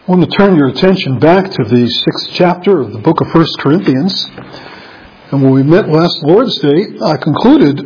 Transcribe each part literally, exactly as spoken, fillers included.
I want to turn your attention back to the sixth chapter of the book of First Corinthians. And when we met last Lord's Day, I concluded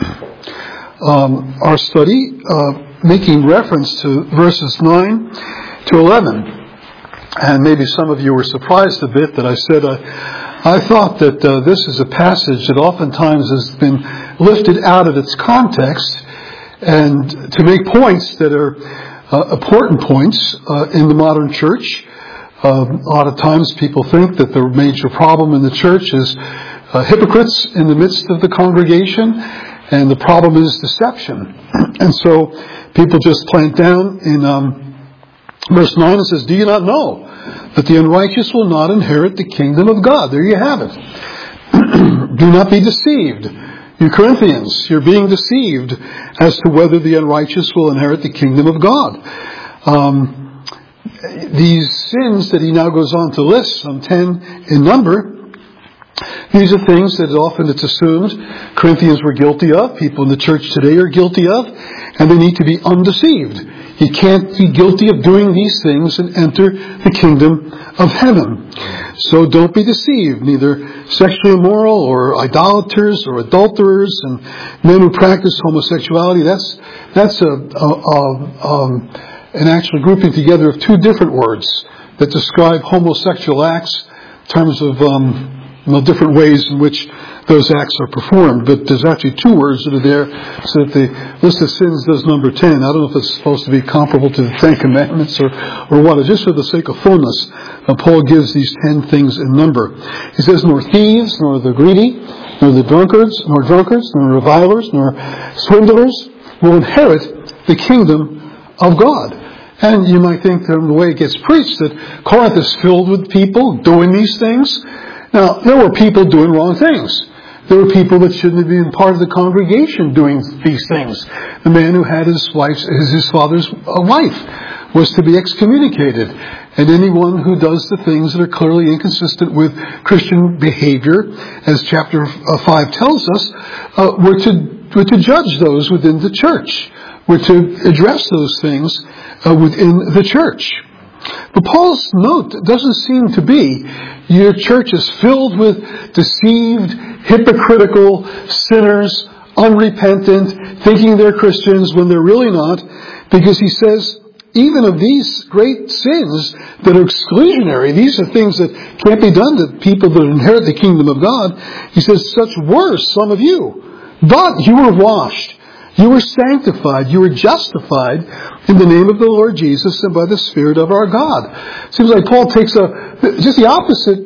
um, our study uh, making reference to verses nine to eleven. And maybe some of you were surprised a bit that I said uh, I thought that uh, this is a passage that oftentimes has been lifted out of its context and to make points that are Uh, important points uh, in the modern church. Uh, a lot of times people think that the major problem in the church is uh, hypocrites in the midst of the congregation, and the problem is deception. And so people just plant down in um, verse nine, it says, "Do you not know that the unrighteous will not inherit the kingdom of God?" There you have it. Do not be deceived. You Corinthians, you're being deceived as to whether the unrighteous will inherit the kingdom of God. Um, these sins that he now goes on to list, some ten in number, these are things that often it's assumed Corinthians were guilty of, people in the church today are guilty of, and they need to be undeceived. You can't be guilty of doing these things and enter the kingdom of heaven. So don't be deceived, neither sexually immoral or idolaters or adulterers and men who practice homosexuality. That's that's a, a, a um, an actual grouping together of two different words that describe homosexual acts in terms of um, well, different ways in which those acts are performed. But there's actually two words that are there, so that the list of sins does number ten. I don't know if it's supposed to be comparable to the Ten Commandments or, or what. Just for the sake of fullness, uh, Paul gives these ten things in number. He says, "Nor thieves, nor the greedy, nor the drunkards, nor drunkards, nor revilers, nor swindlers will inherit the kingdom of God." And you might think that the way it gets preached that Corinth is filled with people doing these things. Now, there were people doing wrong things. There were people that shouldn't have been part of the congregation doing these things. The man who had his wife's, his father's wife was to be excommunicated. And anyone who does the things that are clearly inconsistent with Christian behavior, as chapter five tells us, uh, were to were to judge those within the church. Were to address those things uh, within the church. But Paul's note doesn't seem to be, your church is filled with deceived, hypocritical sinners, unrepentant, thinking they're Christians when they're really not, because he says, even of these great sins that are exclusionary, these are things that can't be done to people that inherit the kingdom of God, he says, such were some of you, but you were washed. You were sanctified. You were justified in the name of the Lord Jesus and by the Spirit of our God. It seems like Paul takes a just the opposite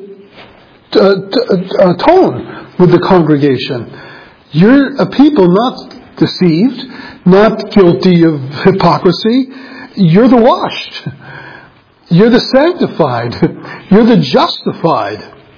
uh, t- uh, tone with the congregation. You're a people not deceived, not guilty of hypocrisy. You're the washed. You're the sanctified. You're the justified.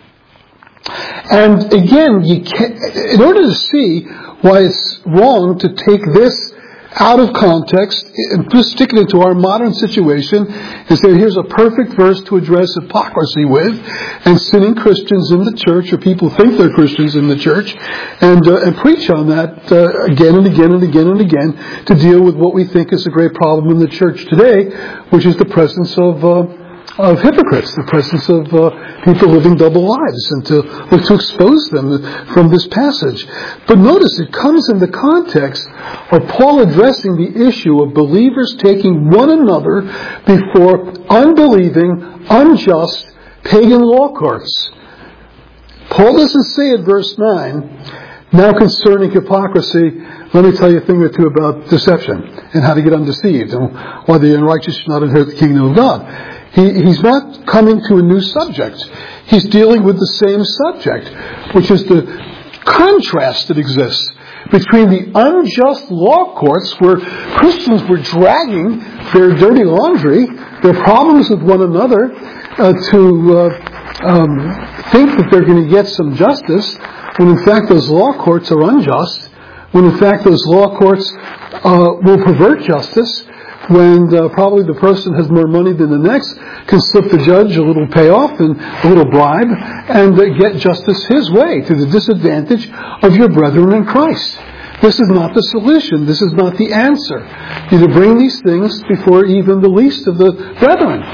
And again, you can't, in order to see why it's wrong to take this out of context, and particularly to our modern situation, and say, here's a perfect verse to address hypocrisy with, and sinning Christians in the church, or people think they're Christians in the church, and uh, and preach on that uh, again and again and again and again, to deal with what we think is a great problem in the church today, which is the presence of uh, of hypocrites, the presence of uh, people living double lives, and to look to expose them from this passage. But notice it comes in the context of Paul addressing the issue of believers taking one another before unbelieving, unjust, pagan law courts. Paul doesn't say in verse nine, "Now concerning hypocrisy, let me tell you a thing or two about deception and how to get undeceived and why the unrighteous should not inherit the kingdom of God." He, he's not coming to a new subject. He's dealing with the same subject, which is the contrast that exists between the unjust law courts where Christians were dragging their dirty laundry, their problems with one another, uh, to uh, um, think that they're going to get some justice, when in fact those law courts are unjust, when in fact those law courts uh, will pervert justice, when uh, probably the person has more money than the next, can slip the judge a little payoff and a little bribe, and uh, get justice his way to the disadvantage of your brethren in Christ. This is not the solution. This is not the answer. You to bring these things before even the least of the brethren. You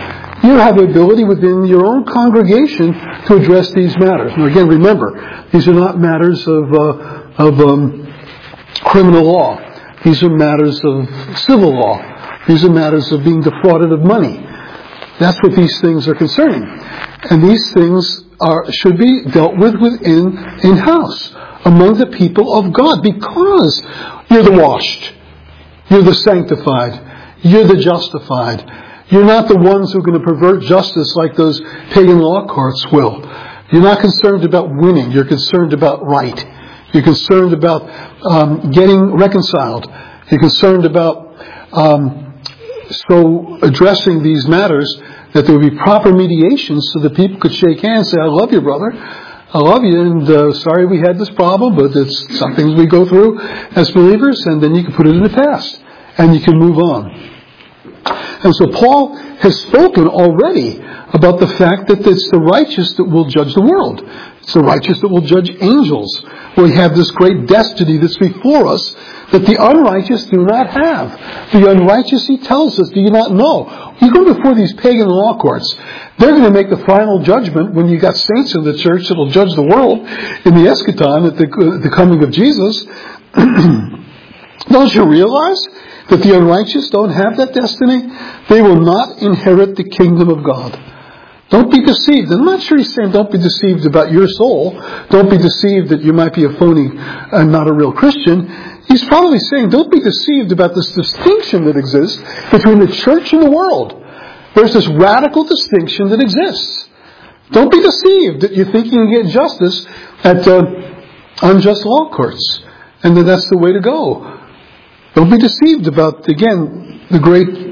you have the ability within your own congregation to address these matters. Now again, remember, these are not matters of, uh, of um, criminal law. These are matters of civil law. These are matters of being defrauded of money. That's what these things are concerning. And these things are should be dealt with within, in-house, among the people of God, because you're the washed, you're the sanctified, you're the justified. You're not the ones who are going to pervert justice like those pagan law courts will. You're not concerned about winning. You're concerned about right. You're concerned about um, getting reconciled. You're concerned about um, so addressing these matters that there would be proper mediation so that people could shake hands and say, I love you, brother. I love you, and uh, sorry we had this problem, but it's some things we go through as believers, and then you can put it in the past, and you can move on. And so Paul has spoken already about the fact that it's the righteous that will judge the world. It's the righteous that will judge angels. We have this great destiny that's before us that the unrighteous do not have. The unrighteous, he tells us, do you not know? You go before these pagan law courts. They're going to make the final judgment when you got saints in the church that will judge the world in the eschaton at the, the coming of Jesus. Don't you realize that the unrighteous don't have that destiny? They will not inherit the kingdom of God. Don't be deceived. I'm not sure he's saying don't be deceived about your soul. Don't be deceived that you might be a phony and not a real Christian. He's probably saying don't be deceived about this distinction that exists between the church and the world. There's this radical distinction that exists. Don't be deceived that you think you can get justice at uh, unjust law courts and that that's the way to go. Don't be deceived about, again, the great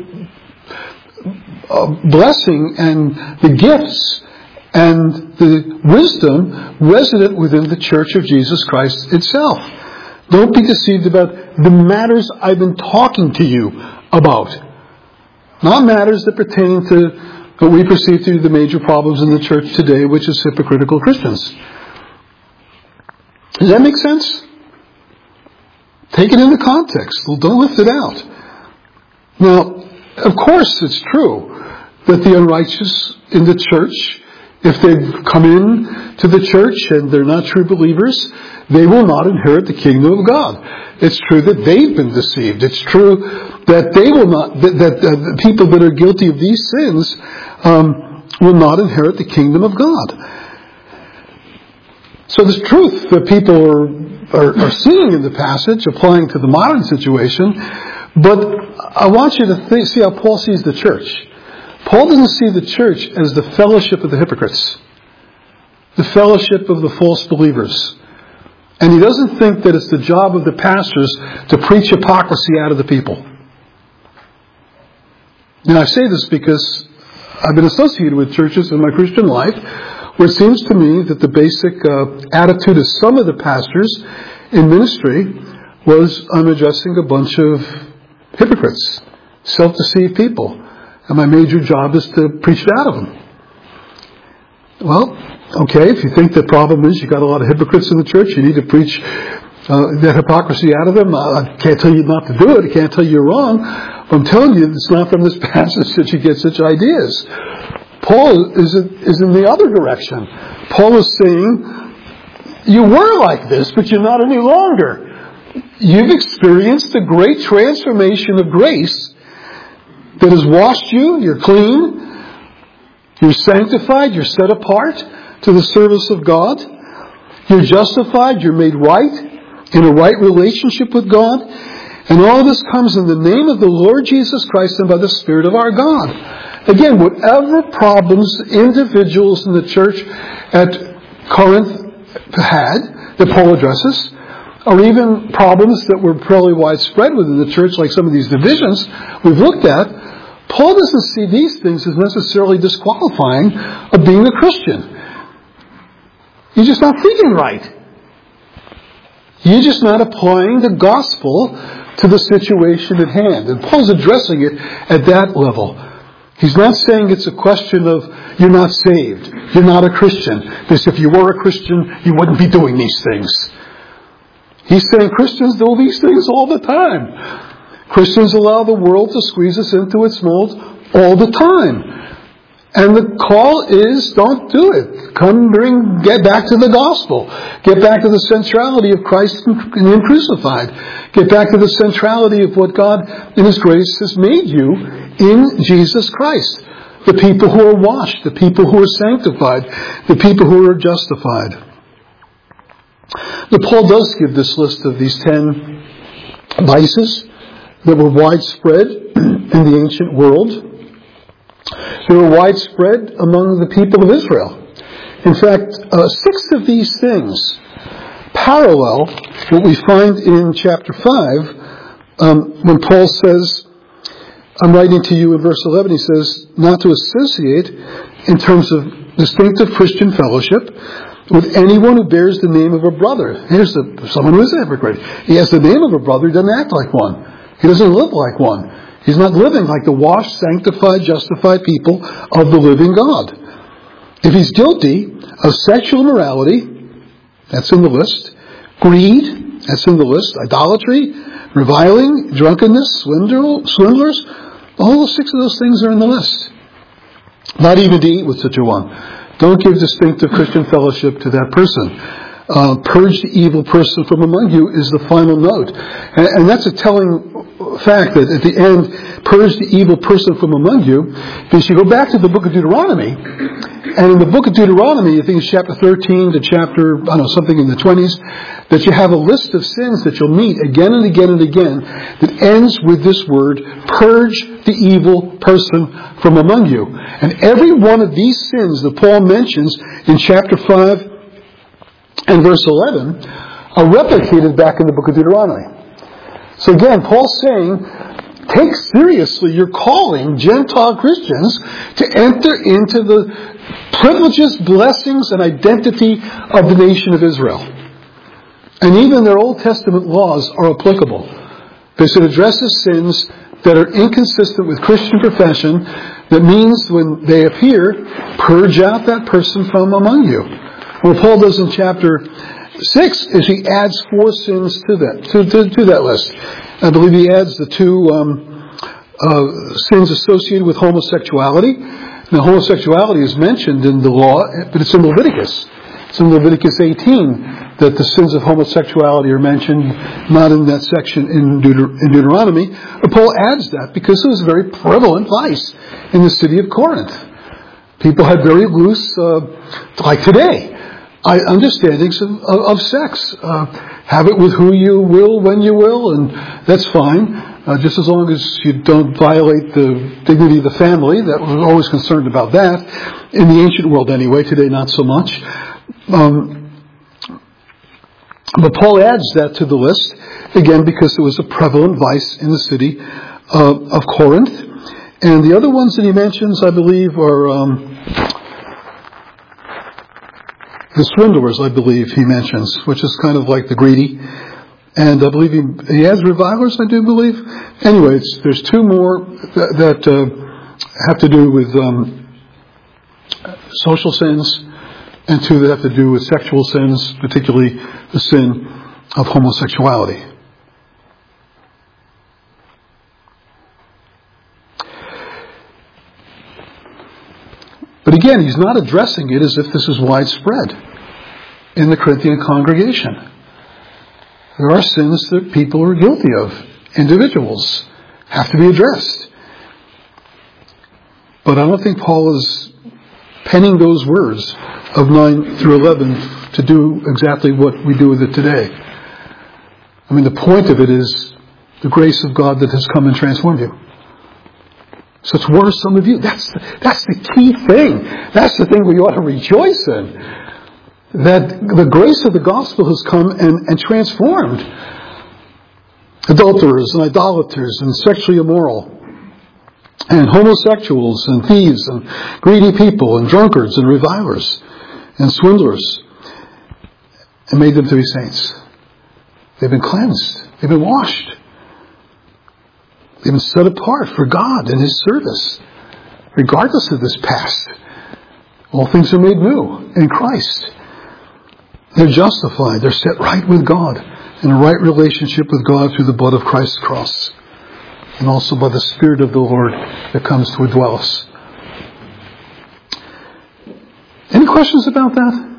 uh, blessing and the gifts and the wisdom resident within the Church of Jesus Christ itself. Don't be deceived about the matters I've been talking to you about. Not matters that pertain to what we perceive to be the major problems in the church today, which is hypocritical Christians. Does that make sense? Take it into context. Don't lift it out. Now, of course it's true that the unrighteous in the church, if they've come in to the church and they're not true believers, they will not inherit the kingdom of God. It's true that they've been deceived. It's true that they will not, that, that uh, the people that are guilty of these sins um, will not inherit the kingdom of God. So this truth that people are, are, are seeing in the passage, applying to the modern situation, but I want you to think, see how Paul sees the church. Paul doesn't see the church as the fellowship of the hypocrites, the fellowship of the false believers. And he doesn't think that it's the job of the pastors to preach hypocrisy out of the people. Now I say this because I've been associated with churches in my Christian life where it seems to me that the basic uh, attitude of some of the pastors in ministry was, I'm addressing a bunch of hypocrites, self-deceived people, and my major job is to preach it out of them. Well, okay, if you think the problem is you've got a lot of hypocrites in the church, you need to preach uh, that hypocrisy out of them. I can't tell you not to do it. I can't tell you you're wrong. I'm telling you, it's not from this passage that you get such ideas. Paul is, is in the other direction. Paul is saying, you were like this, but you're not any longer. You've experienced the great transformation of grace that has washed you. You're clean. You're sanctified. You're set apart to the service of God. You're justified. You're made right in a right relationship with God. And all this comes in the name of the Lord Jesus Christ and by the Spirit of our God. Again, whatever problems individuals in the church at Corinth had, that Paul addresses, or even problems that were fairly widespread within the church, like some of these divisions we've looked at, Paul doesn't see these things as necessarily disqualifying of being a Christian. You're just not thinking right. You're just not applying the gospel to the situation at hand. And Paul's addressing it at that level. He's not saying it's a question of you're not saved, you're not a Christian, because if you were a Christian, you wouldn't be doing these things. He's saying Christians do these things all the time. Christians allow the world to squeeze us into its mold all the time. And the call is, don't do it. Come bring, get back to the gospel. Get back to the centrality of Christ and Him crucified. Get back to the centrality of what God in His grace has made you in Jesus Christ. The people who are washed, the people who are sanctified, the people who are justified. But Paul does give this list of these ten vices that were widespread in the ancient world. They were widespread among the people of Israel. In fact, uh, six of these things parallel what we find in chapter five um, when Paul says, I'm writing to you in verse eleven, he says, not to associate in terms of distinctive Christian fellowship with anyone who bears the name of a brother. Here's the, someone who is a hypocrite. He has the name of a brother, he doesn't act like one. He doesn't live like one. He's not living like the washed, sanctified, justified people of the living God. If he's guilty of sexual immorality, that's in the list. Greed, that's in the list. Idolatry, reviling, drunkenness, swindlers, all six of those things are in the list. Not even to eat with such a one. Don't give distinctive Christian fellowship to that person. Uh, purge the evil person from among you is the final note. And, and that's a telling fact that at the end, purge the evil person from among you. Because you go back to the book of Deuteronomy, and in the book of Deuteronomy, I think it's chapter thirteen to chapter, I don't know, something in the twenties, that you have a list of sins that you'll meet again and again and again that ends with this word, purge the evil person from among you. And every one of these sins that Paul mentions in chapter five and verse eleven are replicated back in the book of Deuteronomy. So again, Paul's saying, take seriously your calling, Gentile Christians, to enter into the privileges, blessings, and identity of the nation of Israel. And even their Old Testament laws are applicable. Because it addresses sins that are inconsistent with Christian profession. That means when they appear, purge out that person from among you. What Paul does in chapter six is he adds four sins to that to, to, to that list. I believe he adds the two um, uh, sins associated with homosexuality. Now, homosexuality is mentioned in the law, but it's in Leviticus. It's in Leviticus eighteen that the sins of homosexuality are mentioned, not in that section in, Deuter- in Deuteronomy. But Paul adds that because it was a very prevalent vice in the city of Corinth. People had very loose, uh, like today, understandings of, of, of sex. Uh, have it with who you will, when you will, and that's fine, uh, just as long as you don't violate the dignity of the family. That we're always concerned about that. In the ancient world anyway, today not so much. Um, but Paul adds that to the list, again, because it was a prevalent vice in the city uh, of Corinth. And the other ones that he mentions, I believe, are Um, the swindlers, I believe, he mentions, which is kind of like the greedy. And I believe he, he has revilers, I do believe. Anyway, it's, there's two more that, that uh, have to do with um, social sins, and two that have to do with sexual sins, particularly the sin of homosexuality. But again, he's not addressing it as if this is widespread in the Corinthian congregation. There are sins that people are guilty of. Individuals have to be addressed. But I don't think Paul is penning those words of nine through eleven to do exactly what we do with it today. I mean, the point of it is the grace of God that has come and transformed you. Such were some of you. That's the, that's the key thing. That's the thing we ought to rejoice in. That the grace of the gospel has come and, and transformed adulterers and idolaters and sexually immoral and homosexuals and thieves and greedy people and drunkards and revilers and swindlers, and made them to be saints. They've been cleansed. They've been washed. They've been set apart for God and His service, regardless of this past. All things are made new in Christ. They're justified. They're set right with God, in a right relationship with God through the blood of Christ's cross, and also by the Spirit of the Lord that comes to indwell us. Any questions about that?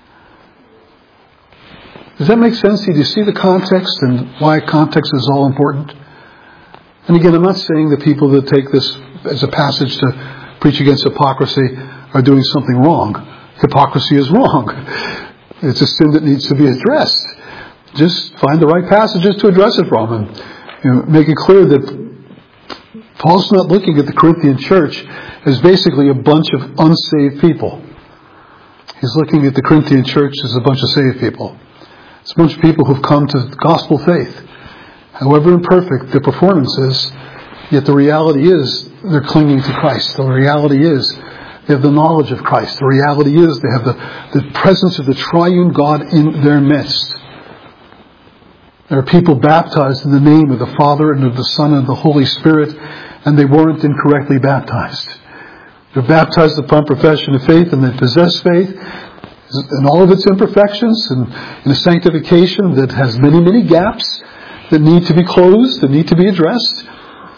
Does that make sense? Do you see the context and why context is all important? And again, I'm not saying that people that take this as a passage to preach against hypocrisy are doing something wrong. Hypocrisy is wrong. It's a sin that needs to be addressed. Just find the right passages to address it from, and you know, make it clear that Paul's not looking at the Corinthian church as basically a bunch of unsaved people. He's looking at the Corinthian church as a bunch of saved people. It's a bunch of people who've come to gospel faith. However imperfect their performance is, yet the reality is they're clinging to Christ. The reality is they have the knowledge of Christ. The reality is they have the, the presence of the triune God in their midst. There are people baptized in the name of the Father and of the Son and the Holy Spirit, and they weren't incorrectly baptized. They're baptized upon profession of faith, and they possess faith in all of its imperfections, and in a sanctification that has many, many gaps that need to be closed, that need to be addressed.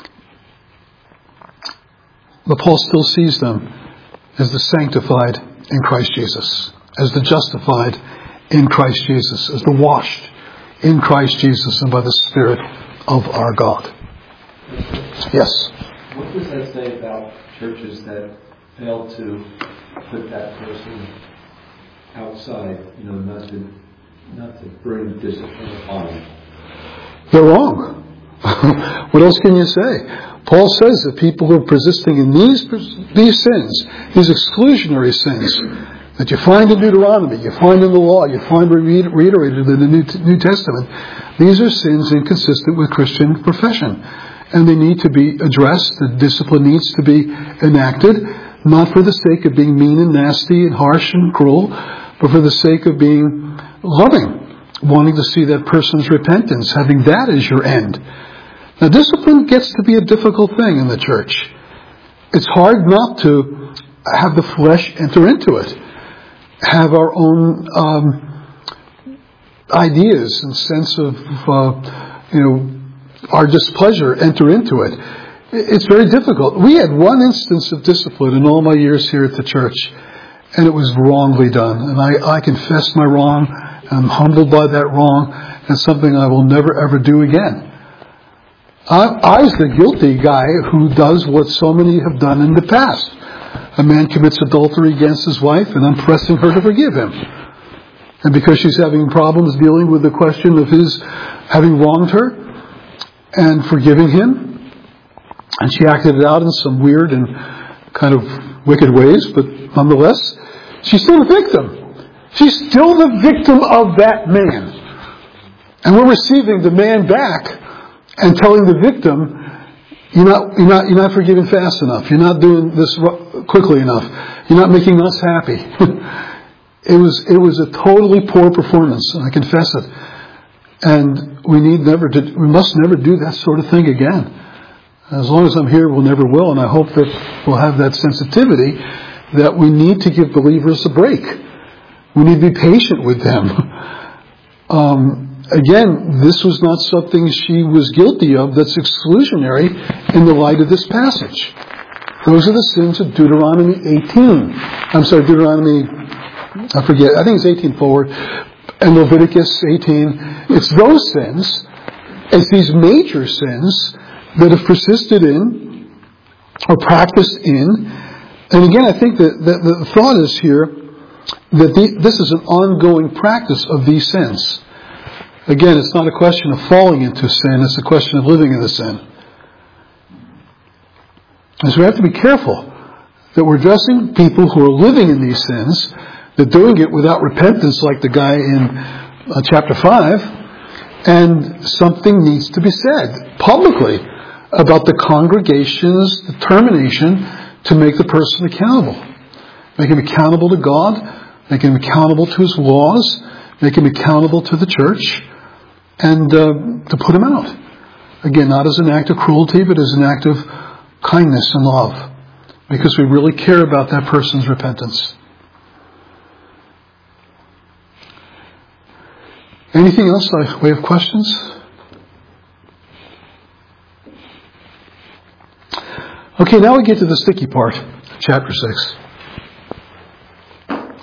But Paul still sees them as the sanctified in Christ Jesus, as the justified in Christ Jesus, as the washed in Christ Jesus and by the Spirit of our God. Yes? What does that say about churches that fail to put that person outside, you know, not to not to bring discipline upon them? They're wrong. What else can you say? Paul says that people who are persisting in these these sins, these exclusionary sins, that you find in Deuteronomy, you find in the law, you find reiterated in the New, New Testament, these are sins inconsistent with Christian profession. And they need to be addressed. The discipline needs to be enacted, not for the sake of being mean and nasty and harsh and cruel, but for the sake of being loving, wanting to see that person's repentance, having that as your end. Now, discipline gets to be a difficult thing in the church. It's hard not to have the flesh enter into it, have our own um, ideas and sense of, uh, you know, our displeasure enter into it. It's very difficult. We had one instance of discipline in all my years here at the church, and it was wrongly done. And I, I confess my wrong. I'm humbled by that wrong, and something I will never ever do again. I, I was the guilty guy who does what so many have done in the past. A man commits adultery against his wife, and I'm pressing her to forgive him. And because she's having problems dealing with the question of his having wronged her and forgiving him, and she acted it out in some weird and kind of wicked ways, but nonetheless, she's still a victim. She's still the victim of that man. And we're receiving the man back and telling the victim, you're not, you're not, you're not forgiving fast enough. You're not doing this quickly enough. You're not making us happy. It was, it was a totally poor performance, and I confess it. And we need never to, we must never do that sort of thing again. As long as I'm here, we'll never will, and I hope that we'll have that sensitivity that we need to give believers a break. We need to be patient with them. Um, again, this was not something she was guilty of that's exclusionary in the light of this passage. Those are the sins of Deuteronomy eighteen. I'm sorry, Deuteronomy, I forget, I think it's eighteen forward, and Leviticus eighteen. It's those sins, it's these major sins that have persisted in or practiced in. And again, I think that the, the thought is here that the, this is an ongoing practice of these sins. Again, it's not a question of falling into sin, it's a question of living in the sin. And so we have to be careful that we're addressing people who are living in these sins, they're doing it without repentance like the guy in uh, chapter five, and something needs to be said publicly about the congregation's determination to make the person accountable. Make him accountable to God, make him accountable to his laws, make him accountable to the church, and uh, to put him out. Again, not as an act of cruelty, but as an act of kindness and love, because we really care about that person's repentance. Anything else by way of questions? Okay, now we get to the sticky part, chapter six.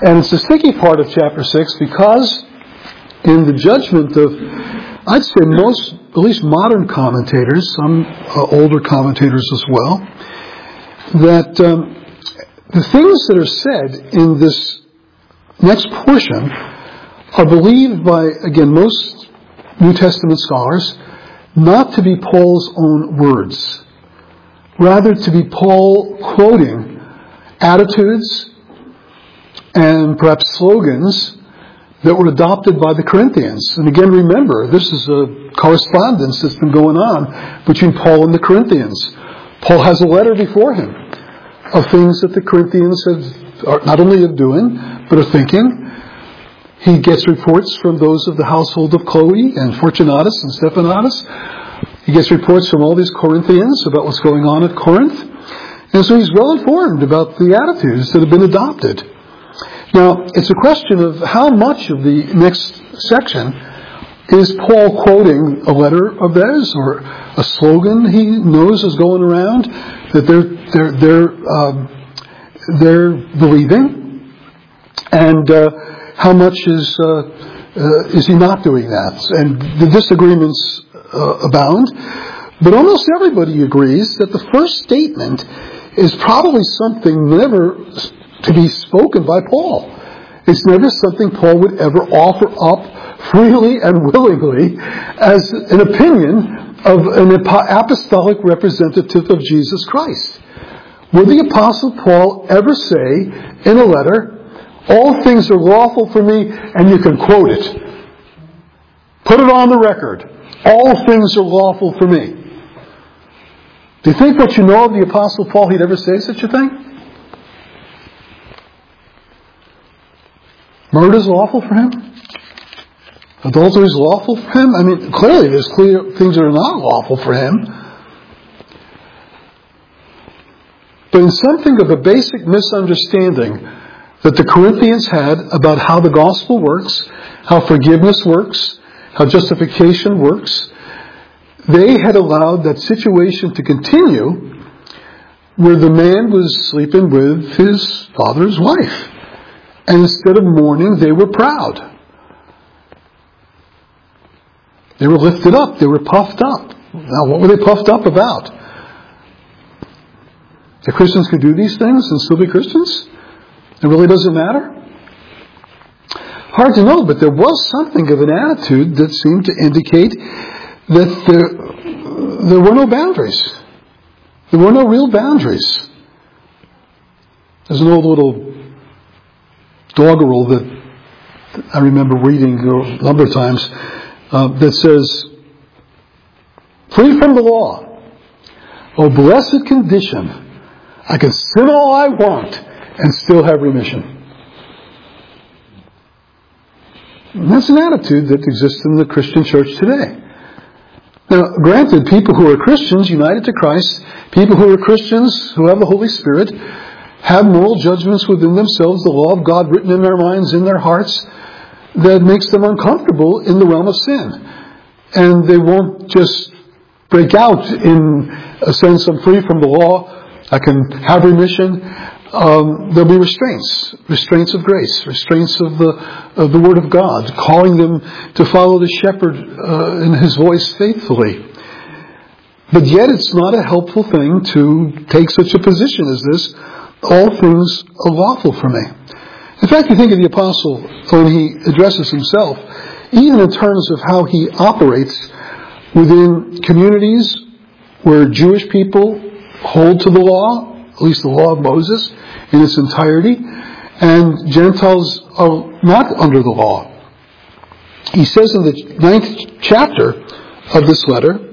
And it's the sticky part of chapter six because in the judgment of, I'd say most, at least modern commentators, some uh, older commentators as well, that um, the things that are said in this next portion are believed by, again, most New Testament scholars not to be Paul's own words, rather to be Paul quoting attitudes and perhaps slogans that were adopted by the Corinthians. And again, remember, this is a correspondence that's been going on between Paul and the Corinthians. Paul has a letter before him of things that the Corinthians have, are not only are doing, but are thinking. He gets reports from those of the household of Chloe and Fortunatus and Stephanas. He gets reports from all these Corinthians about what's going on at Corinth. And so he's well informed about the attitudes that have been adopted. Now, it's a question of how much of the next section is Paul quoting a letter of theirs or a slogan he knows is going around that they're they're they're um, they're believing, and uh, how much is uh, uh, is he not doing that? And the disagreements uh, abound, but almost everybody agrees that the first statement is probably something never to be spoken by Paul. It's never something Paul would ever offer up freely and willingly as an opinion of an apostolic representative of Jesus Christ. Would the Apostle Paul ever say in a letter, all things are lawful for me, and you can quote it. Put it on the record. All things are lawful for me. Do you think what you know of the Apostle Paul he'd ever say such a thing? Murder is lawful for him? Adultery is lawful for him? I mean, clearly there's clear things that are not lawful for him. But in something of a basic misunderstanding that the Corinthians had about how the gospel works, how forgiveness works, how justification works, they had allowed that situation to continue where the man was sleeping with his father's wife. And instead of mourning, they were proud. They were lifted up. They were puffed up. Now, what were they puffed up about? The Christians could do these things and still be Christians? It really doesn't matter? Hard to know, but there was something of an attitude that seemed to indicate that there, there were no boundaries. There were no real boundaries. There's an old little doggerel that I remember reading a number of times uh, that says, free from the law, oh blessed condition, I can sin all I want and still have remission. And that's an attitude that exists in the Christian church today. Now, granted, people who are Christians united to Christ, people who are Christians who have the Holy Spirit, have moral judgments within themselves, the law of God written in their minds, in their hearts, that makes them uncomfortable in the realm of sin. And they won't just break out in a sense, I'm free from the law, I can have remission. Um, there'll be restraints, restraints of grace, restraints of the of the Word of God, calling them to follow the shepherd uh, in his voice faithfully. But yet it's not a helpful thing to take such a position as this. All things are lawful for me. In fact, you think of the apostle when he addresses himself, even in terms of how he operates within communities where Jewish people hold to the law, at least the law of Moses in its entirety, and Gentiles are not under the law. He says in the ninth chapter of this letter,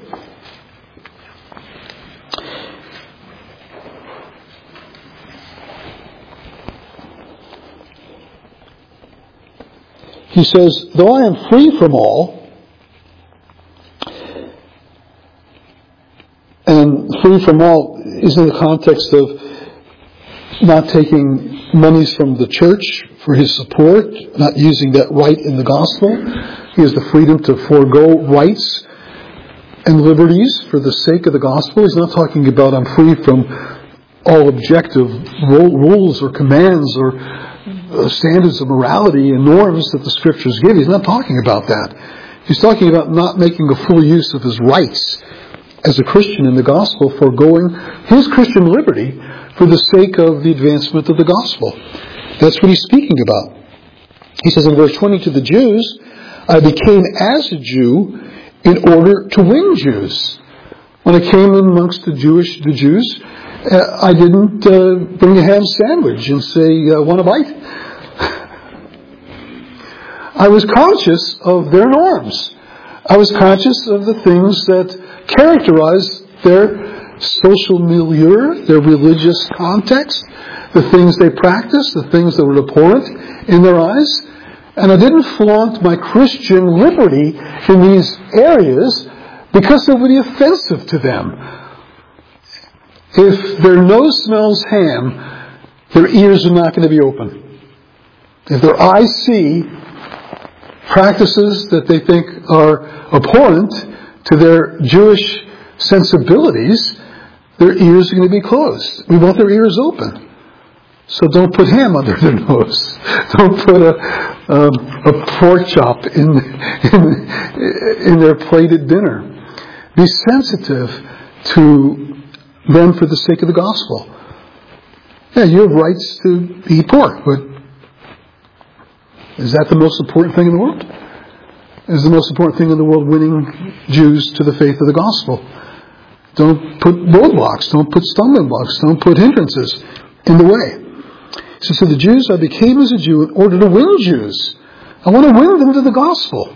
he says, though I am free from all, and free from all is in the context of not taking monies from the church for his support, not using that right in the gospel. He has the freedom to forego rights and liberties for the sake of the gospel. He's not talking about I'm free from all objective rules or commands or uh, standards of morality and norms that the Scriptures give. He's not talking about that. He's talking about not making a full use of his rights as a Christian in the gospel, foregoing his Christian liberty for the sake of the advancement of the gospel. That's what he's speaking about. He says in verse twenty to the Jews, I became as a Jew in order to win Jews. When I came in amongst the Jewish, the Jews, uh, I didn't uh, bring a ham sandwich and say, uh, want a bite? I was conscious of their norms. I was conscious of the things that characterize their social milieu, their religious context, the things they practiced, the things that were abhorrent in their eyes. And I didn't flaunt my Christian liberty in these areas because it would be offensive to them. If their nose smells ham, their ears are not going to be open. If their eyes see practices that they think are abhorrent to their Jewish sensibilities, their ears are going to be closed. We want their ears open. So don't put ham under their nose. Don't put a, um, a pork chop in, in, in their plated dinner. Be sensitive to them for the sake of the gospel. Yeah, you have rights to eat pork, but is that the most important thing in the world? Is the most important thing in the world winning Jews to the faith of the gospel? Don't put roadblocks. Don't put stumbling blocks. Don't put hindrances in the way. So to the Jews, I became as a Jew in order to win Jews. I want to win them to the gospel.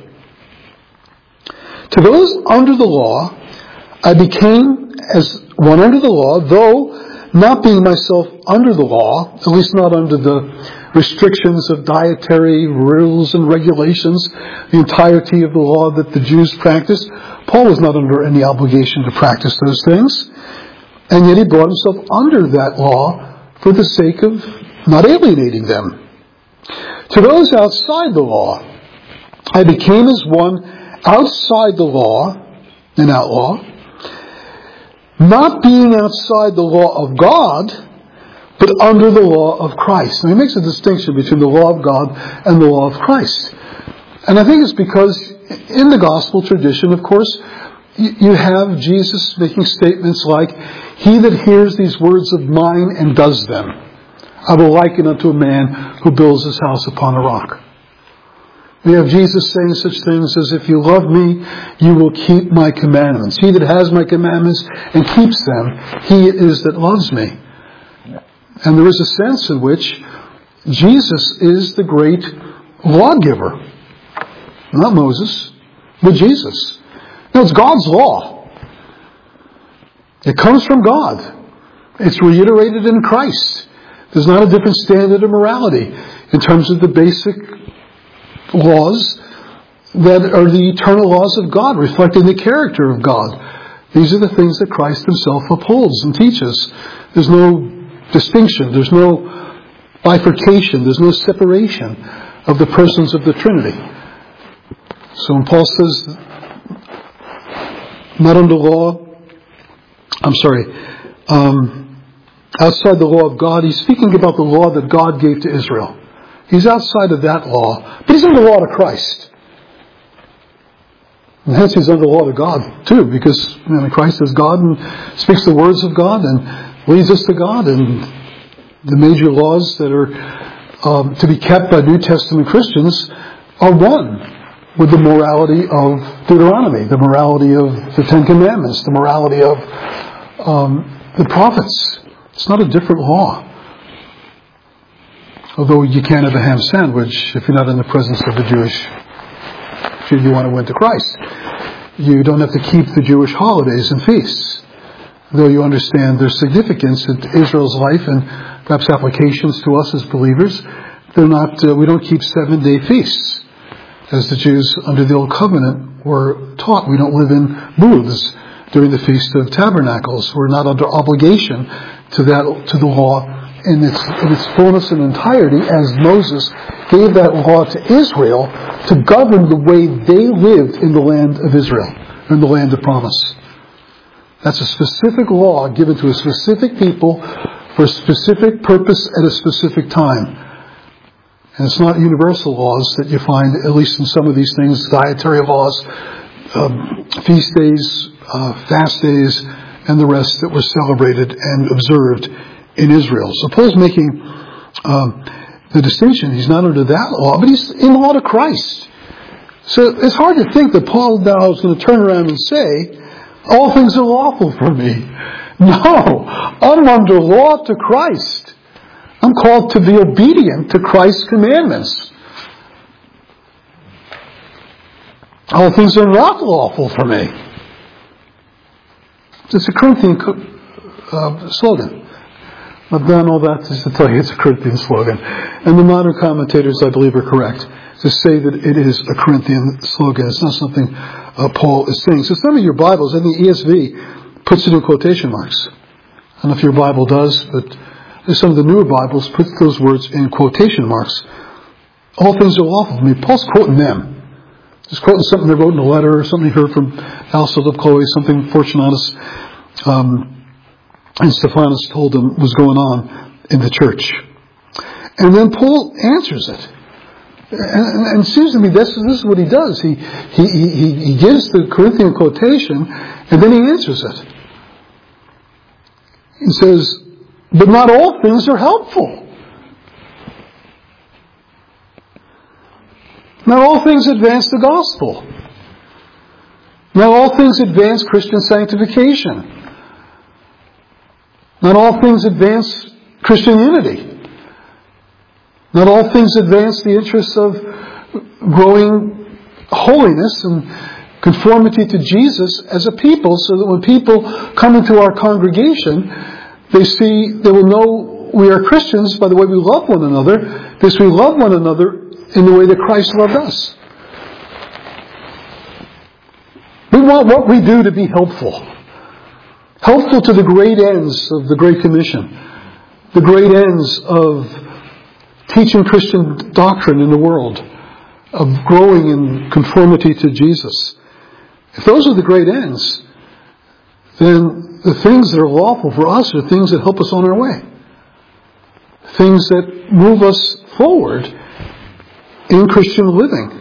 To those under the law, I became as one under the law, though not being myself under the law, at least not under the restrictions of dietary rules and regulations, the entirety of the law that the Jews practiced. Paul was not under any obligation to practice those things. And yet he brought himself under that law for the sake of not alienating them. To those outside the law, I became as one outside the law, an outlaw, not being outside the law of God, but under the law of Christ. Now he makes a distinction between the law of God and the law of Christ. And I think it's because in the gospel tradition, of course, you have Jesus making statements like, he that hears these words of mine and does them, I will liken unto a man who builds his house upon a rock. We have Jesus saying such things as, if you love me, you will keep my commandments. He that has my commandments and keeps them, he it is that loves me. And there is a sense in which Jesus is the great lawgiver. Not Moses, but Jesus. No, it's God's law. It comes from God. It's reiterated in Christ. There's not a different standard of morality in terms of the basic laws that are the eternal laws of God, reflecting the character of God. These are the things that Christ himself upholds and teaches. There's no distinction. There's no bifurcation. There's no separation of the persons of the Trinity. So when Paul says, not under law, I'm sorry, um, outside the law of God, he's speaking about the law that God gave to Israel. He's outside of that law, but he's under the law of Christ. And hence he's under the law of God, too, because you know, Christ is God and speaks the words of God and leads us to God. And the major laws that are um, to be kept by New Testament Christians are one with the morality of Deuteronomy, the morality of the Ten Commandments, the morality of um, the prophets. It's not a different law. Although you can't have a ham sandwich if you're not in the presence of the Jewish, if you want to win to Christ. You don't have to keep the Jewish holidays and feasts, though you understand their significance in Israel's life and perhaps applications to us as believers. They're not. Uh, we don't keep seven-day feasts, as the Jews under the Old Covenant were taught. We don't live in booths during the Feast of Tabernacles. We're not under obligation to that to the law in its, in its fullness and entirety, as Moses gave that law to Israel to govern the way they lived in the land of Israel, in the land of promise. That's a specific law given to a specific people for a specific purpose at a specific time. And it's not universal laws that you find, at least in some of these things, dietary laws, um, feast days, uh, fast days, and the rest that were celebrated and observed in Israel. So Paul's making um, the distinction. He's not under that law, but he's in law to Christ. So it's hard to think that Paul now is going to turn around and say, all things are lawful for me. No, I'm under law to Christ. I'm called to be obedient to Christ's commandments. All things are not lawful for me. It's a Corinthian uh, slogan. I've done all that just to tell you it's a Corinthian slogan. And the modern commentators, I believe, are correct to say that it is a Corinthian slogan. It's not something uh, Paul is saying. So some of your Bibles, and the E S V puts it in quotation marks. I don't know if your Bible does, but some of the newer Bibles put those words in quotation marks. All things are lawful for me. Paul's quoting them. He's quoting something they wrote in a letter, or something he heard from Household of Chloe, something Fortunatus um, and Stephanus told him was going on in the church. And then Paul answers it. And, and it seems to me this, this is what he does. He, he, he, he gives the Corinthian quotation, and then he answers it. He says, but not all things are helpful. Not all things advance the gospel. Not all things advance Christian sanctification. Not all things advance Christian unity. Not all things advance the interests of growing holiness and conformity to Jesus as a people, so that when people come into our congregation, they see, they will know we are Christians by the way we love one another, because we love one another in the way that Christ loved us. We want what we do to be helpful. Helpful to the great ends of the Great Commission. The great ends of teaching Christian doctrine in the world. Of growing in conformity to Jesus. If those are the great ends, then the things that are lawful for us are things that help us on our way. Things that move us forward in Christian living.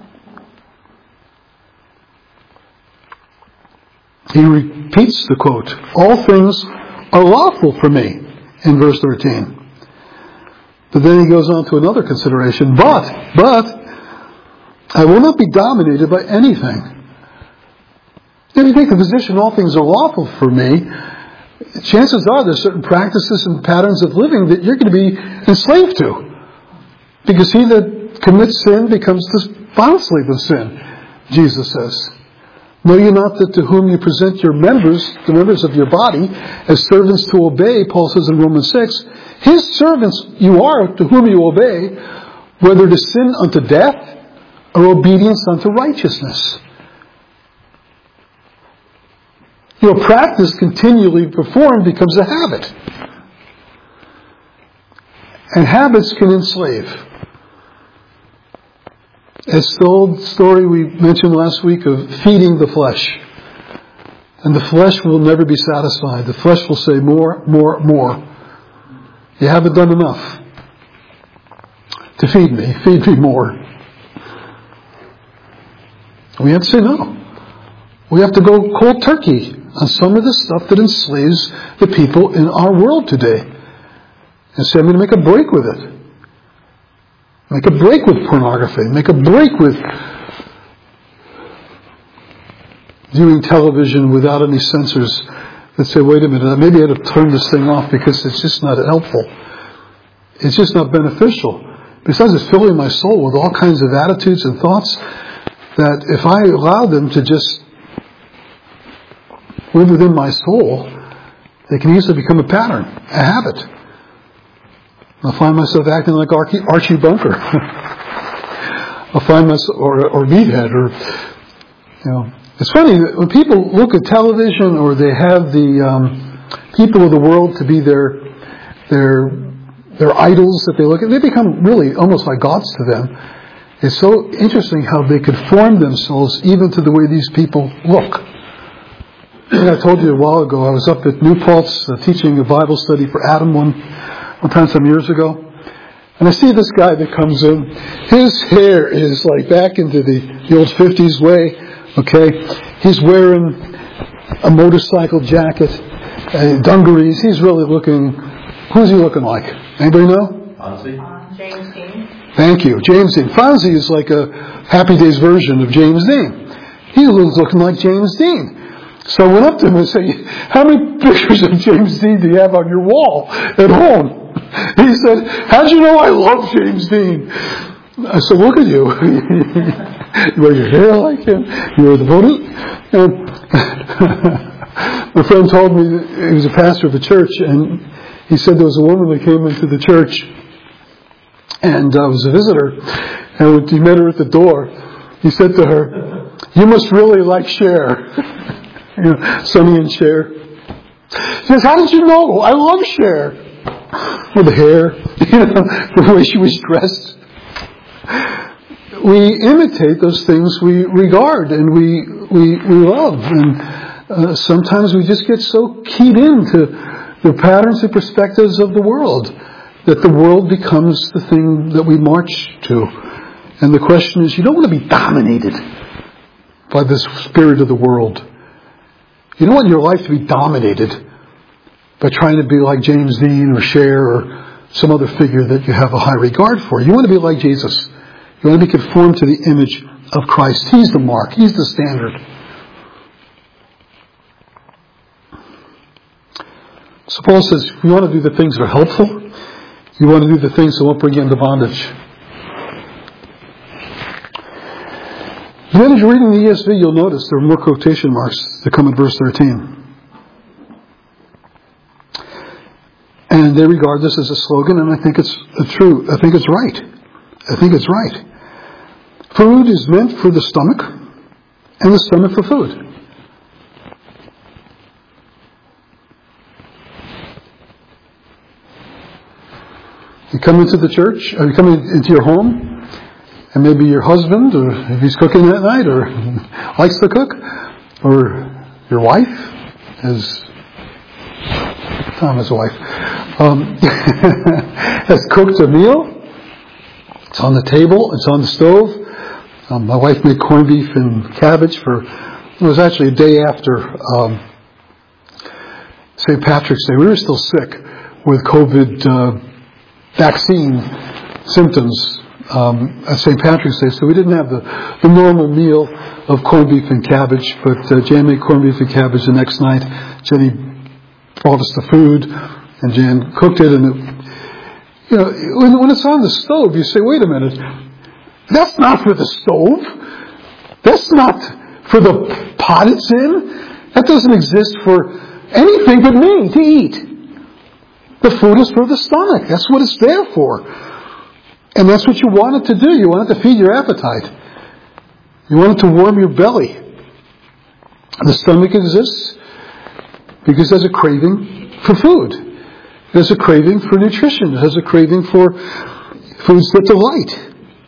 He repeats the quote, all things are lawful for me, in verse thirteen. But then he goes on to another consideration, but, but, I will not be dominated by anything. If you take the position, all things are lawful for me, chances are there's certain practices and patterns of living that you're going to be enslaved to. Because he that commits sin becomes the bondslave of sin, Jesus says. Know you not that to whom you present your members, the members of your body, as servants to obey, Paul says in Romans six, his servants you are to whom you obey, whether to sin unto death or obedience unto righteousness. Your practice continually performed becomes a habit. And habits can enslave. It's the old story we mentioned last week of feeding the flesh. And the flesh will never be satisfied. The flesh will say more, more, more. You haven't done enough to feed me. Feed me more. We have to say no. We have to go cold turkey on some of the stuff that enslaves the people in our world today. And say, I'm going to make a break with it. Make a break with pornography. Make a break with viewing television without any censors that say, wait a minute, maybe I ought to turn this thing off because it's just not helpful. It's just not beneficial. Besides, it's filling my soul with all kinds of attitudes and thoughts that if I allow them to just live within my soul, they can easily become a pattern, a habit. I'll find myself acting like Archie, Archie Bunker. I'll find myself, or, or Meathead, or, you know. It's funny, when people look at television or they have the um, people of the world to be their, their, their idols that they look at, they become really almost like gods to them. It's so interesting how they conform themselves even to the way these people look. I think I told you a while ago, I was up at New Paltz uh, teaching a Bible study for Adam one, one time some years ago. And I see this guy that comes in. His hair is like back into the, the old fifties way. Okay, he's wearing a motorcycle jacket, uh, dungarees. He's really looking. Who's he looking like? Anybody know? Fonzie. Uh, James Dean. Thank you, James Dean. Fonzie is like a Happy Days version of James Dean. He was looking like James Dean. So I went up to him and said, "How many pictures of James Dean do you have on your wall at home?" He said, "How'd you know I love James Dean?" I said, "Look at you. You wear your hair like him. You wear the bonnet." And my friend told me that he was a pastor of a church, and he said there was a woman that came into the church and uh, was a visitor, and when he met her at the door, he said to her, "You must really like Cher." You know, Sonny and Cher. She says, "How did you know? I love Cher." With the hair, you know, the way she was dressed. We imitate those things we regard and we we, we love, and uh, sometimes we just get so keyed into the patterns and perspectives of the world that the world becomes the thing that we march to. And the question is, you don't want to be dominated by the spirit of the world. You don't want your life to be dominated by trying to be like James Dean or Cher or some other figure that you have a high regard for. You want to be like Jesus. You want to be conformed to the image of Christ. He's the mark. He's the standard. So Paul says, you want to do the things that are helpful. You want to do the things that won't bring you into bondage. Then as you're reading the E S V, you'll notice there are more quotation marks that come in verse thirteen. And they regard this as a slogan, and I think it's a true. I think it's right. I think it's right. Food is meant for the stomach, and the stomach for food. You come into the church, or you come into your home, and maybe your husband, or if he's cooking that night, or likes to cook, or your wife, as Tom has a wife, um, has cooked a meal. It's on the table. It's on the stove. Um, my wife made corned beef and cabbage for. It was actually a day after um, Saint Patrick's Day. We were still sick with COVID uh, vaccine symptoms um, at Saint Patrick's Day, so we didn't have the, the normal meal of corned beef and cabbage. But uh, Jan made corned beef and cabbage the next night. Jenny brought us the food, and Jan cooked it. And it, you know, when, when it's on the stove, you say, "Wait a minute, that's not for the stove. That's not for the pot it's in. That doesn't exist for anything but me to eat. The food is for the stomach. That's what it's there for. And that's what you want it to do. You want it to feed your appetite. You want it to warm your belly. The stomach exists because there's a craving for food. There's a craving for nutrition. There's a craving for foods that delight.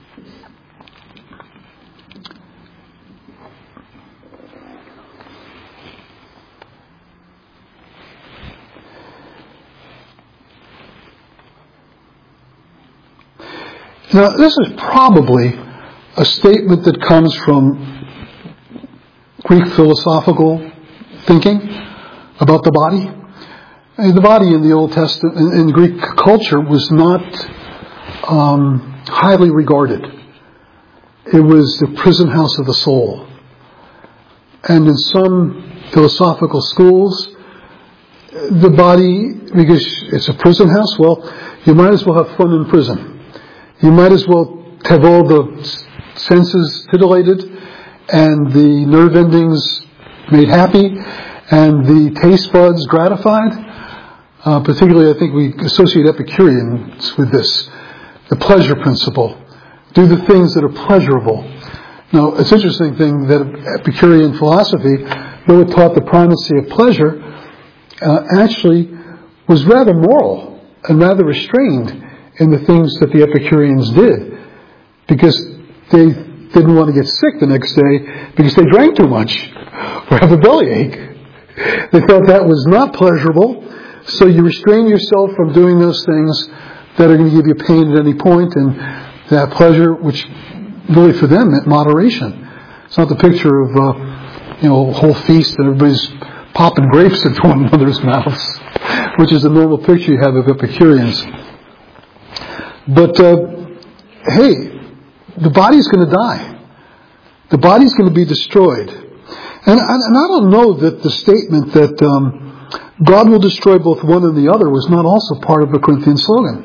Now, this is probably a statement that comes from Greek philosophical thinking about the body. I mean, the body in the Old Testament, in, in Greek culture, was not um, highly regarded. It was the prison house of the soul. And in some philosophical schools, the body, because it's a prison house, well, you might as well have fun in prison. You might as well have all the senses titillated and the nerve endings made happy and the taste buds gratified. Uh, particularly, I think we associate Epicureans with this, the pleasure principle. Do the things that are pleasurable. Now, it's an interesting thing that Epicurean philosophy, though it taught the primacy of pleasure, uh, actually was rather moral and rather restrained in the things that the Epicureans did, because they didn't want to get sick the next day because they drank too much or have a bellyache. They thought that was not pleasurable, so you restrain yourself from doing those things that are going to give you pain at any point, and that pleasure, which really for them meant moderation. It's not the picture of uh, you know a whole feast and everybody's popping grapes into one another's mouths, which is the normal picture you have of Epicureans. But uh, hey, the body's going to die. The body's going to be destroyed. And, and I don't know that the statement that um, God will destroy both one and the other was not also part of the Corinthian slogan.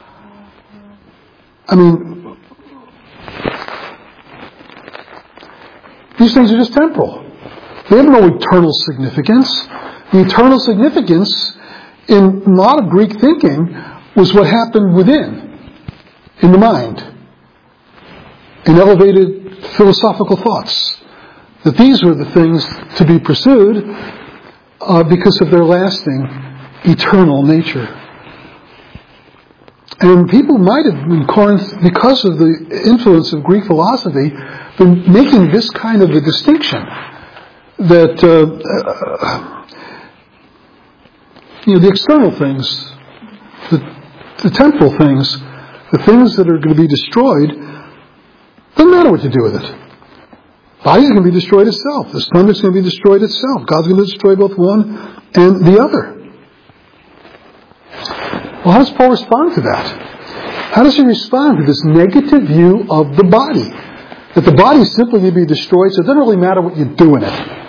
I mean, these things are just temporal. They have no eternal significance. The eternal significance in a lot of Greek thinking was what happened within, in the mind, in elevated philosophical thoughts. That these were the things to be pursued uh, because of their lasting, eternal nature. And people might have in Corinth, because of the influence of Greek philosophy, been making this kind of a distinction. That uh, uh, you know, the external things, the, the temporal things, the things that are going to be destroyed, doesn't matter what you do with it. Body's going to be destroyed itself. The stomach's going to be destroyed itself. God's going to destroy both one and the other. Well, how does Paul respond to that? How does he respond to this negative view of the body? That the body is simply going to be destroyed, so it doesn't really matter what you do in it.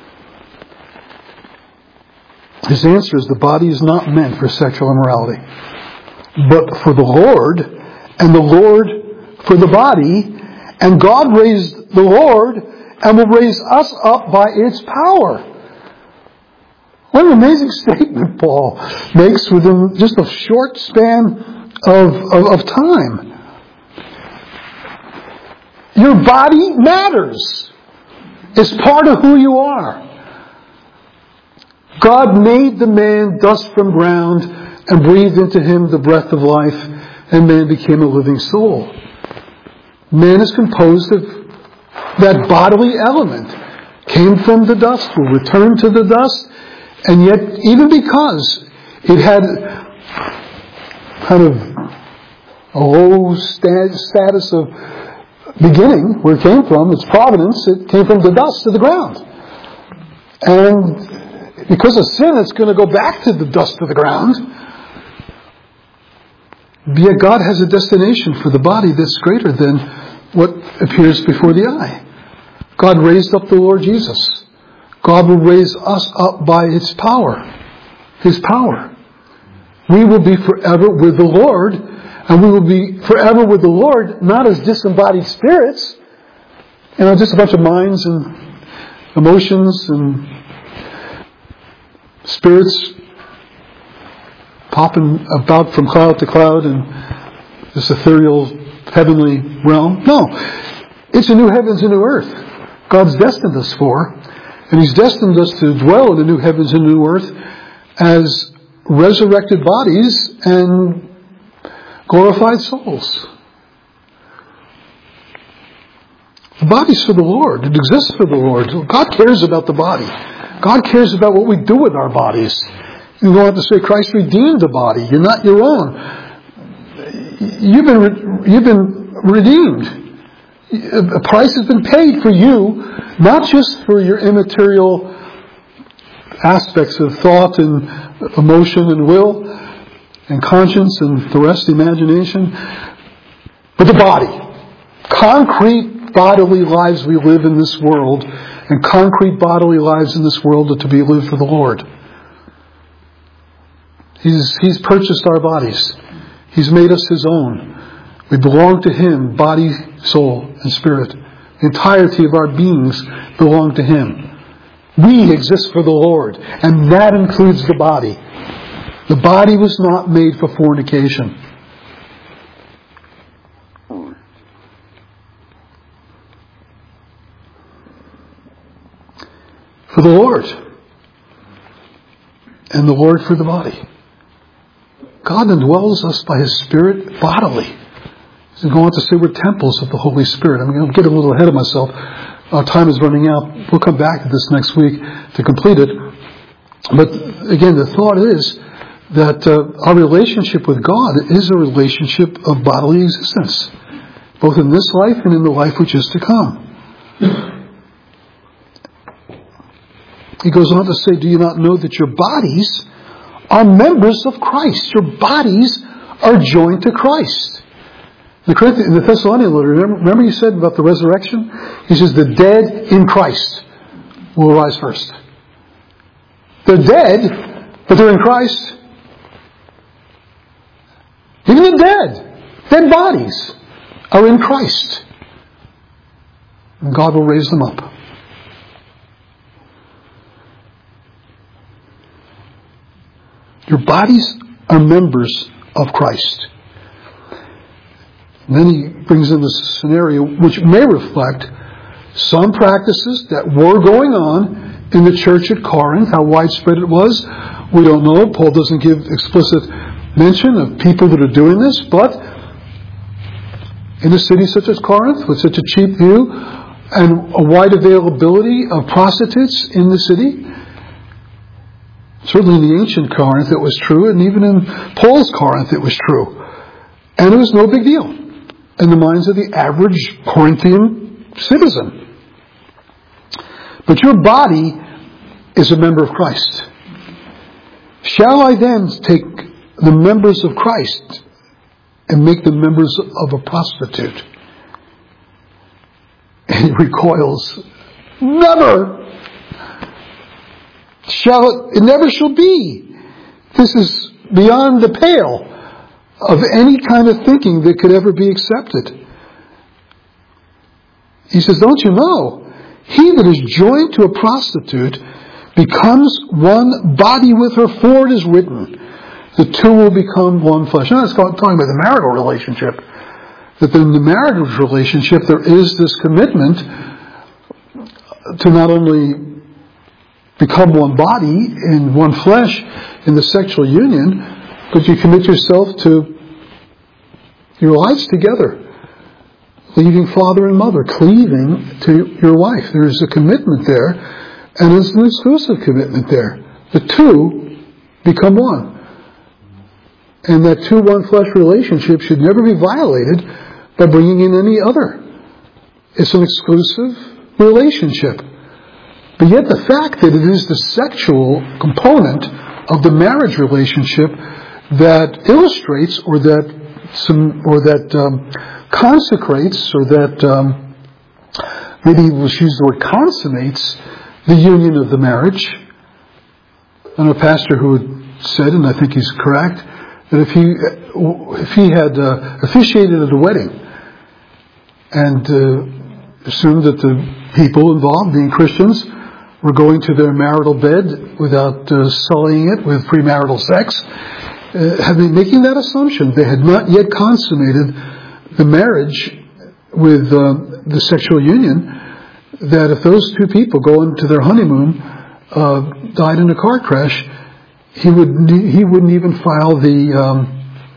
His answer is the body is not meant for sexual immorality, but for the Lord, and the Lord for the body, and God raised the Lord and will raise us up by its power. What an amazing statement Paul makes within just a short span of, of, of time. Your body matters. It's part of who you are. God made the man dust from ground and breathed into him the breath of life, and man became a living soul. Man is composed of that bodily element. Came from the dust, will return to the dust, and yet even because it had kind of a low status of beginning, where it came from, its provenance, it came from the dust to the ground. And because of sin, it's going to go back to the dust to the ground. Yet God has a destination for the body that's greater than what appears before the eye. God raised up the Lord Jesus. God will raise us up by His power. His power. We will be forever with the Lord, and we will be forever with the Lord, not as disembodied spirits, you know, just a bunch of minds and emotions and spirits popping about from cloud to cloud in this ethereal heavenly realm. No, it's a new heavens and new earth God's destined us for, and He's destined us to dwell in the new heavens and new earth as resurrected bodies and glorified souls. The body's for the Lord. It exists for the Lord. God cares about the body. God cares about what we do with our bodies. You go on to say, Christ redeemed the body. You're not your own. You've been re- you've been redeemed. A price has been paid for you, not just for your immaterial aspects of thought and emotion and will and conscience and the rest, imagination, but the body. Concrete bodily lives we live in this world, and concrete bodily lives in this world are to be lived for the Lord. He's, he's purchased our bodies. He's made us His own. We belong to Him, body, soul, and spirit. The entirety of our beings belong to Him. We exist for the Lord, and that includes the body. The body was not made for fornication. For the Lord, and the Lord for the body. God indwells us by His Spirit bodily. He's going on to say we're temples of the Holy Spirit. I'm going to get a little ahead of myself. Our time is running out. We'll come back to this next week to complete it. But again, the thought is that uh, our relationship with God is a relationship of bodily existence, both in this life and in the life which is to come. He goes on to say, do you not know that your bodies are members of Christ? Your bodies are joined to Christ. The Corinthian, in the Thessalonian letter, remember, remember he said about the resurrection? He says, the dead in Christ will rise first. They're dead, but they're in Christ. Even the dead, dead bodies, are in Christ. And God will raise them up. Your bodies are members of Christ. And then he brings in this scenario which may reflect some practices that were going on in the church at Corinth. How widespread it was, we don't know. Paul doesn't give explicit mention of people that are doing this, but in a city such as Corinth, with such a cheap view and a wide availability of prostitutes in the city, certainly in the ancient Corinth it was true, and even in Paul's Corinth it was true. And it was no big deal in the minds of the average Corinthian citizen. But your body is a member of Christ. Shall I then take the members of Christ and make them members of a prostitute? And he recoils. Never! Shall it, it never shall be. This is beyond the pale of any kind of thinking that could ever be accepted. He says, don't you know, he that is joined to a prostitute becomes one body with her, for it is written, the two will become one flesh. Now it's talking about the marital relationship. That in the marriage relationship there is this commitment to not only become one body in one flesh in the sexual union, but you commit yourself to your lives together, leaving father and mother, cleaving to your wife. There is a commitment there, and it's an exclusive commitment there. The two become one. And that two one flesh relationship should never be violated by bringing in any other. It's an exclusive relationship. But yet the fact that it is the sexual component of the marriage relationship that illustrates or that some or that um, consecrates or that um, maybe we'll use the word consummates the union of the marriage. I know a pastor who had said, and I think he's correct, that if he if he had uh, officiated at a wedding and uh, assumed that the people involved, being Christians, were going to their marital bed without uh, sullying it with premarital sex, uh, had been making that assumption. They had not yet consummated the marriage with uh, the sexual union, that if those two people going to their honeymoon uh, died in a car crash, he would he wouldn't even file the um,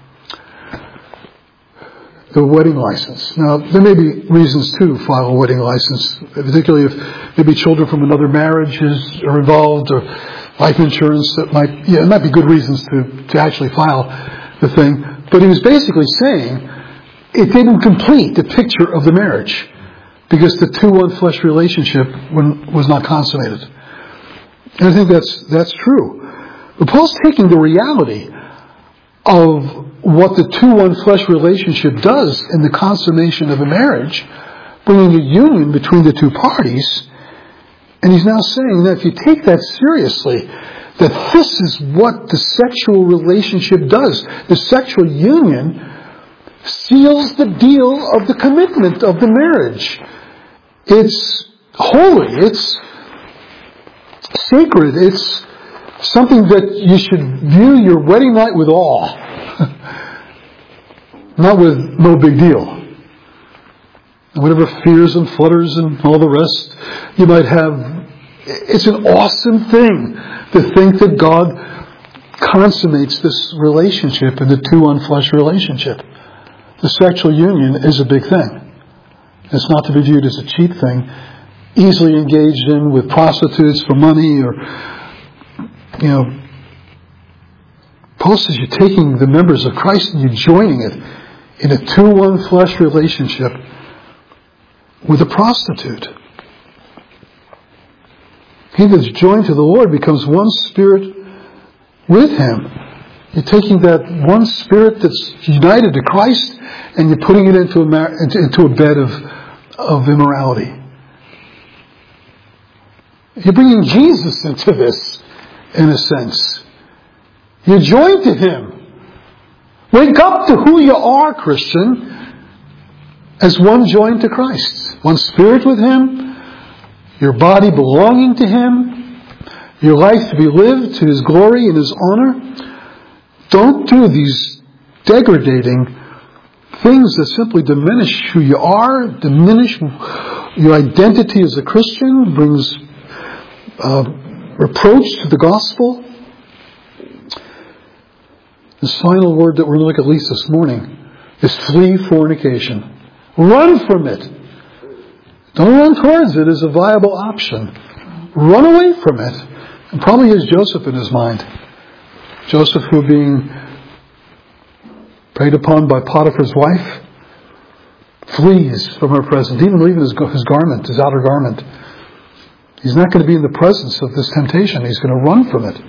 the wedding license. Now, there may be reasons to file a wedding license, particularly if maybe children from another marriage is, are involved, or life insurance. That might, yeah, it might be good reasons to, to actually file the thing. But he was basically saying it didn't complete the picture of the marriage because the two one flesh relationship was not consummated. And I think that's that's true. But Paul's taking the reality of what the two one flesh relationship does in the consummation of a marriage, bringing a union between the two parties, and he's now saying that if you take that seriously, that this is what the sexual relationship does. The sexual union seals the deal of the commitment of the marriage. It's holy, it's sacred, it's something that you should view your wedding night with awe. Not with no big deal. And whatever fears and flutters and all the rest you might have, it's an awesome thing to think that God consummates this relationship in the two one flesh relationship. The sexual union is a big thing. It's not to be viewed as a cheap thing, easily engaged in with prostitutes for money or, you know, Paul says you're taking the members of Christ and you're joining it in a two-one flesh relationship with a prostitute. He that's joined to the Lord becomes one spirit with Him. You're taking that one spirit that's united to Christ and you're putting it into a, mar- into, into a bed of, of immorality. You're bringing Jesus into this, in a sense. You're joined to Him. Wake up to who you are, Christian, as one joined to Christ. One spirit with Him, your body belonging to Him, your life to be lived to His glory and His honor. Don't do these degrading things that simply diminish who you are, diminish your identity as a Christian, brings uh, reproach to the gospel. The final word that we're going to look at least this morning is flee fornication. Run from it. Don't run towards it as a viable option. Run away from it. And probably has Joseph in his mind. Joseph, who being preyed upon by Potiphar's wife, flees from her presence, even leaving his, his garment, his outer garment. He's not going to be in the presence of this temptation. He's going to run from it.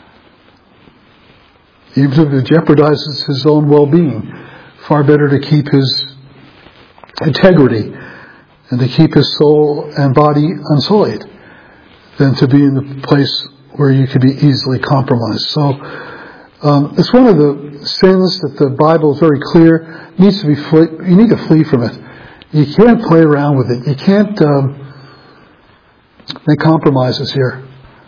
Even if it jeopardizes his own well-being, far better to keep his integrity and to keep his soul and body unsullied than to be in the place where you could be easily compromised. So um, it's one of the sins that the Bible is very clear needs to be flee- you need to flee from it. You can't play around with it. You can't um, make compromises here.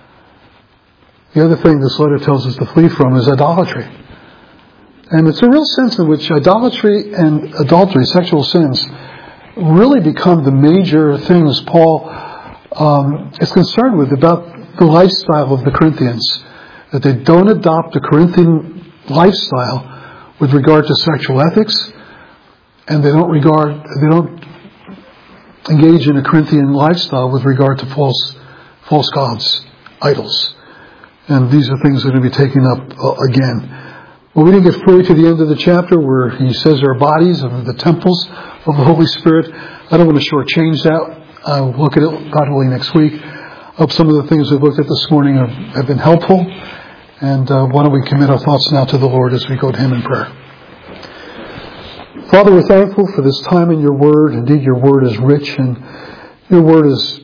The other thing this letter tells us to flee from is idolatry. And it's a real sense in which idolatry and adultery, sexual sins, really become the major things Paul um, is concerned with about the lifestyle of the Corinthians. That they don't adopt the Corinthian lifestyle with regard to sexual ethics, and they don't regard, they don't engage in a Corinthian lifestyle with regard to false, false gods, idols. And these are things that are going to be taken up uh, again. Well, we didn't get fully to the end of the chapter where he says our bodies are the temples of the Holy Spirit. I don't want to shortchange that. I'll look at it, God willing, next week. I hope some of the things we've looked at this morning have, have been helpful. And uh, why don't we commit our thoughts now to the Lord as we go to Him in prayer. Father, we're thankful for this time in your Word. Indeed, your Word is rich and your Word is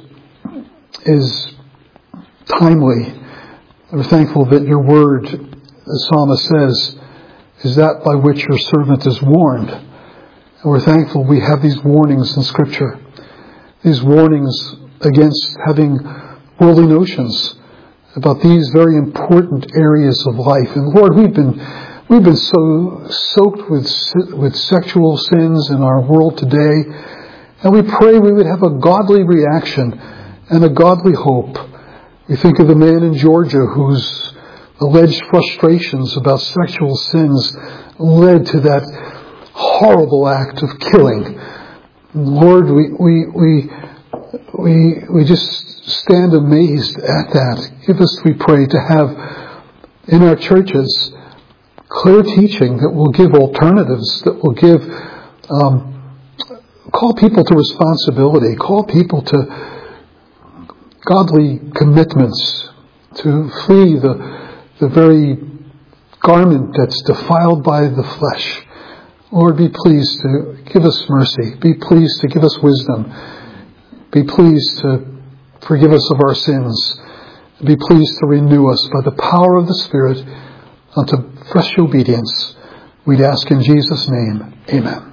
is timely. We're thankful that your Word, the psalmist says, is that by which your servant is warned. And we're thankful we have these warnings in Scripture. These warnings against having worldly notions about these very important areas of life. And Lord, we've been we've been so soaked with with sexual sins in our world today, and we pray we would have a godly reaction and a godly hope. We think of the man in Georgia whose alleged frustrations about sexual sins led to that horrible act of killing. Lord, we we we we we just stand amazed at that. Give us, we pray, to have in our churches clear teaching that will give alternatives, that will give um, call people to responsibility, call people to godly commitments, to flee the the very garment that's defiled by the flesh. Lord, be pleased to give us mercy. Be pleased to give us wisdom. Be pleased to forgive us of our sins. Be pleased to renew us by the power of the Spirit unto fresh obedience. We'd ask in Jesus' name. Amen.